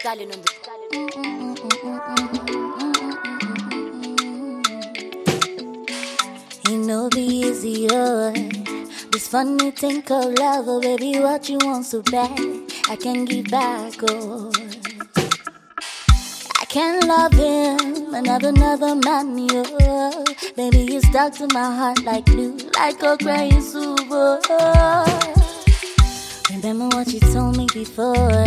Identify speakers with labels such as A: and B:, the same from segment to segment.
A: Stalin on the
B: You know be easier. This funny thing called love, oh baby, what you want so bad, I can't give back, oh. I can't love him and have another man, yo. Baby, you stuck to my heart like glue, like a crying soup, oh. Remember what you told me before,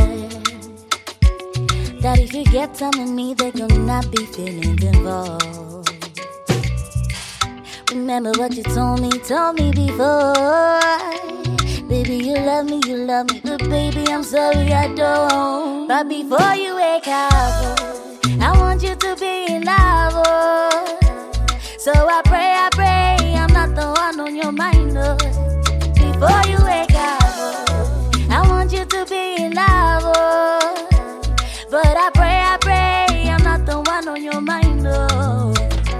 B: that if you get time with me, they're gonna be feelings involved. Remember what you told me before. Baby, you love me, but baby, I'm sorry I don't. But before you wake up, I want you to be in love, oh. So I pray, I'm not the one on your mind, oh. Before you wake up, I want you to be in love, oh. But I pray, I'm not the one on your mind, oh.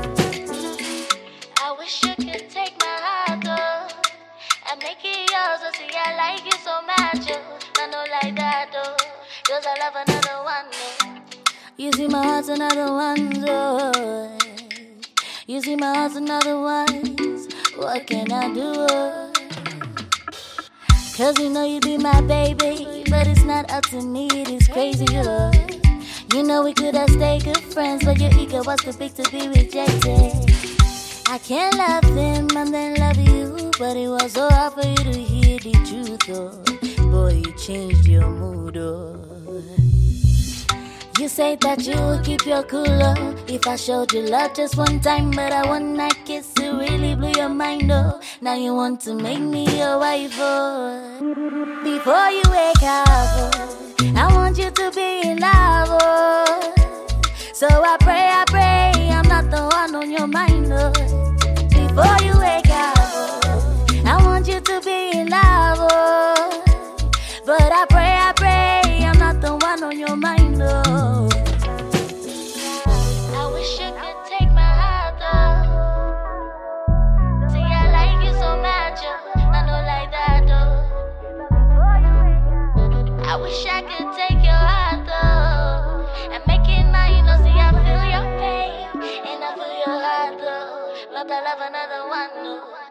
B: I wish you could take my heart, oh, and make it yours, oh. See, I like you so much, oh. I know like that, oh, 'cause I love another one, oh. You see my heart's another one, oh. You see my heart's another one. What can I do, oh? 'Cause you know you be my baby, but it's not up to me, it is crazy, oh. You know we could have stayed good friends, but your ego was too big to be rejected. I can't love him and then love you, but it was so hard for you to hear the truth, oh. Boy, you changed your mood, oh. You say that you would keep your cool, oh, if I showed you love just one time, but I one night kiss, it really blew your mind, oh. Now you want to make me your wife, oh. Before you wake up, oh, I want you to be in love, oh. So I pray, I'm not the one on your mind, oh. Before you wake up, oh, I want you to be in love, oh. But I pray, I'm not the one on your mind, oh. I wish you could take my heart, oh. See, I like you so much, oh. I know like that, oh. I wish I could take your heart, oh, and make it mine, oh. See, I feel your pain, and I feel your heart, oh. But I love another one, oh.